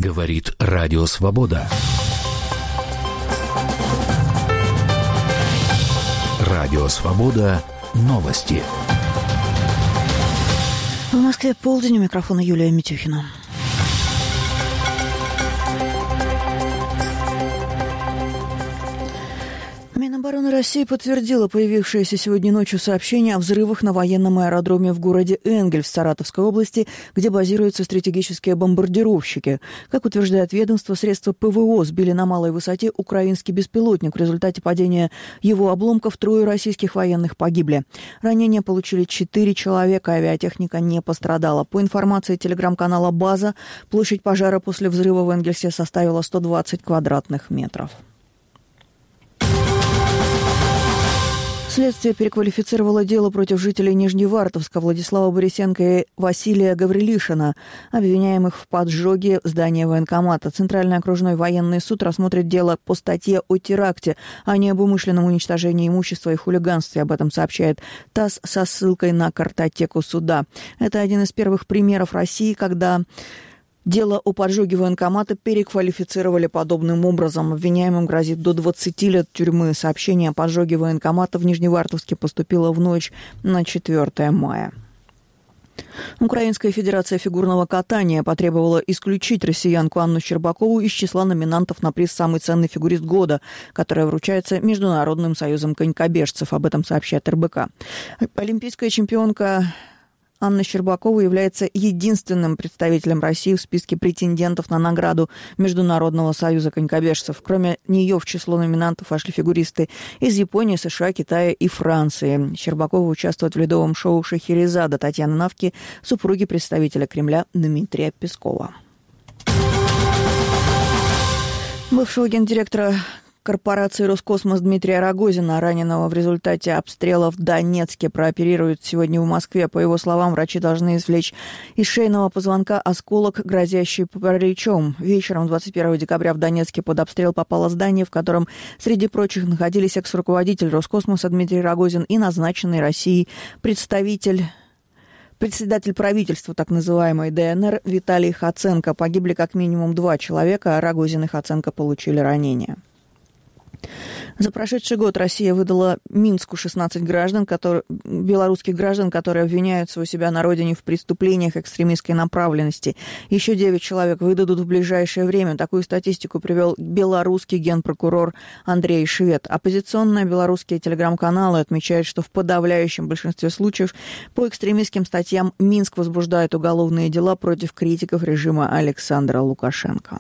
Говорит Радио Свобода. Радио Свобода. Новости. В Москве полдень, у микрофона Юлия Митюхина. Минобороны России подтвердила появившееся сегодня ночью сообщение о взрывах на военном аэродроме в городе Энгельс в Саратовской области, где базируются стратегические бомбардировщики. Как утверждает ведомство, средства ПВО сбили на малой высоте украинский беспилотник. В результате падения его обломков 3 российских военных погибли. Ранения получили 4 человека, авиатехника не пострадала. По информации телеграм-канала «База», площадь пожара после взрыва в Энгельсе составила 120 квадратных метров. Следствие переквалифицировало дело против жителей Нижневартовска Владислава Борисенко и Василия Гаврилишина, обвиняемых в поджоге здания военкомата. Центральный окружной военный суд рассмотрит дело по статье о теракте, а не об умышленном уничтожении имущества и хулиганстве. Об этом сообщает ТАСС со ссылкой на картотеку суда. Это один из первых примеров России, когда дело о поджоге военкомата переквалифицировали подобным образом. Обвиняемым грозит до 20 лет тюрьмы. Сообщение о поджоге военкомата в Нижневартовске поступило в ночь на 4 мая. Украинская федерация фигурного катания потребовала исключить россиянку Анну Щербакову из числа номинантов на приз «Самый ценный фигурист года», которая вручается Международным союзом конькобежцев. Об этом сообщает РБК. Олимпийская чемпионка Анна Щербакова является единственным представителем России в списке претендентов на награду Международного союза конькобежцев. Кроме нее в число номинантов вошли фигуристы из Японии, США, Китая и Франции. Щербакова участвует в ледовом шоу «Шахерезада» Татьяны Навки, супруги представителя Кремля Дмитрия Пескова. Бывшего гендиректора корпорации «Роскосмос» Дмитрия Рогозина, раненого в результате обстрела в Донецке, прооперируют сегодня в Москве. По его словам, врачи должны извлечь из шейного позвонка осколок, грозящий параличом. Вечером 21 декабря в Донецке под обстрел попало здание, в котором, среди прочих, находились экс-руководитель «Роскосмоса» Дмитрий Рогозин и назначенный Россией председатель правительства так называемой ДНР Виталий Хоценко. Погибли как минимум 2 человека, а Рогозин и Хоценко получили ранения. За прошедший год Россия выдала Минску 16 белорусских граждан, которые обвиняются у себя на родине в преступлениях экстремистской направленности. Еще 9 человек выдадут в ближайшее время. Такую статистику привел белорусский генпрокурор Андрей Швед. Оппозиционные белорусские телеграм-каналы отмечают, что в подавляющем большинстве случаев по экстремистским статьям Минск возбуждает уголовные дела против критиков режима Александра Лукашенко.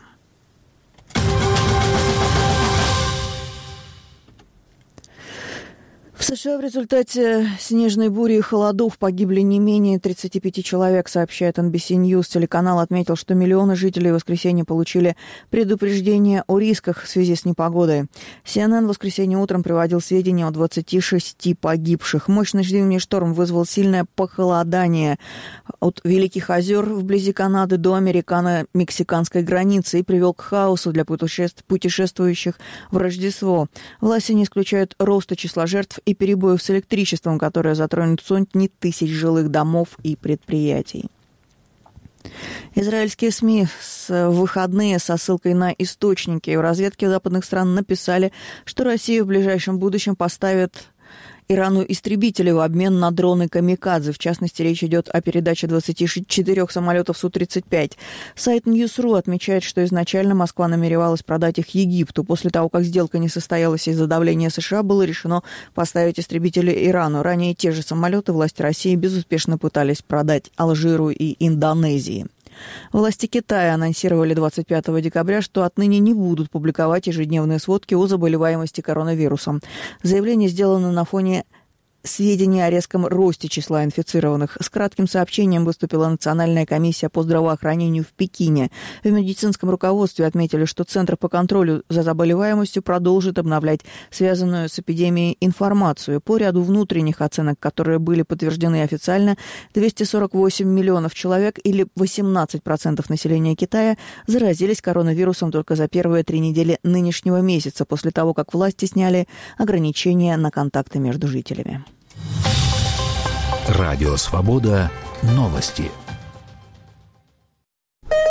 В США в результате снежной бури и холодов погибли не менее 35 человек, сообщает NBC News. Телеканал отметил, что миллионы жителей в воскресенье получили предупреждение о рисках в связи с непогодой. CNN в воскресенье утром приводил сведения о 26 погибших. Мощный зимний шторм вызвал сильное похолодание от Великих озер вблизи Канады до американо-мексиканской границы и привел к хаосу для путешествующих в Рождество. Власти не исключают роста числа жертв и перебоев с электричеством, которые затронут сотни тысяч жилых домов и предприятий. Израильские СМИ в выходные со ссылкой на источники в разведке западных стран написали, что Россия в ближайшем будущем поставит Ирану истребители в обмен на дроны «Камикадзе». В частности, речь идет о передаче 24 самолетов Су-35. Сайт News.ru отмечает, что изначально Москва намеревалась продать их Египту. После того, как сделка не состоялась из-за давления США, было решено поставить истребители Ирану. Ранее те же самолеты власти России безуспешно пытались продать Алжиру и Индонезии. Власти Китая анонсировали 25 декабря, что отныне не будут публиковать ежедневные сводки о заболеваемости коронавирусом. Заявление сделано на фоне сведения о резком росте числа инфицированных. С кратким сообщением выступила Национальная комиссия по здравоохранению в Пекине. В медицинском руководстве отметили, что Центр по контролю за заболеваемостью продолжит обновлять связанную с эпидемией информацию. По ряду внутренних оценок, которые были подтверждены официально, 248 миллионов человек или 18% населения Китая заразились коронавирусом только за первые 3 недели нынешнего месяца, после того, как власти сняли ограничения на контакты между жителями. Радио Свобода. Новости.